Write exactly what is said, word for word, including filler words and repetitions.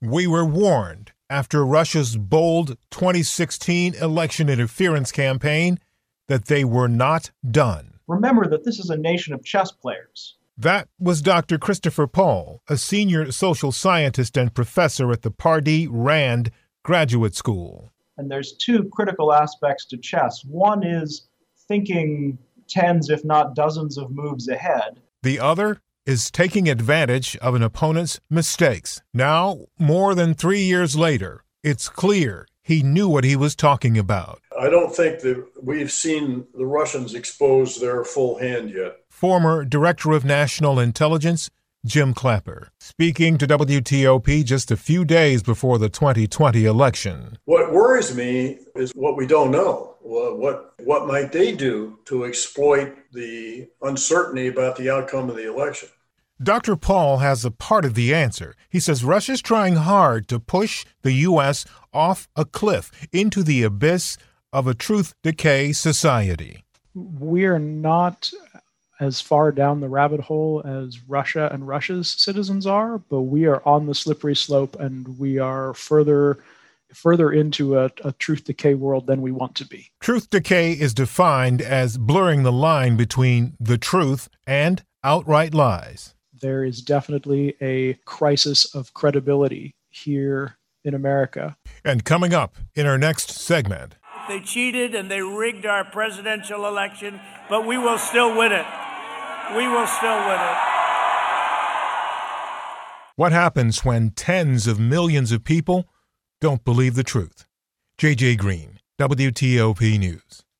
We were warned after Russia's bold twenty sixteen election interference campaign that they were not done. Remember that this is a nation of chess players. That was Doctor Christopher Paul, a senior social scientist and professor at the Pardee Rand Graduate School. And there's two critical aspects to chess. One is thinking tens, if not dozens, of moves ahead. The other is taking advantage of an opponent's mistakes. Now, more than three years later, it's clear he knew what he was talking about. I don't think that we've seen the Russians expose their full hand yet. Former Director of National Intelligence, Jim Clapper, speaking to W T O P just a few days before the twenty twenty election. What worries me is what we don't know. What, what might they do to exploit the uncertainty about the outcome of the election? Doctor Paul has a part of the answer. He says Russia's trying hard to push the U S off a cliff into the abyss of a truth decay society. We are not as far down the rabbit hole as Russia and Russia's citizens are, but we are on the slippery slope and we are further further into a, a truth decay world than we want to be. Truth decay is defined as blurring the line between the truth and outright lies. There is definitely a crisis of credibility here in America. And coming up in our next segment. They cheated and they rigged our presidential election, but we will still win it. We will still win it. What happens when tens of millions of people don't believe the truth? J J Green, W T O P News.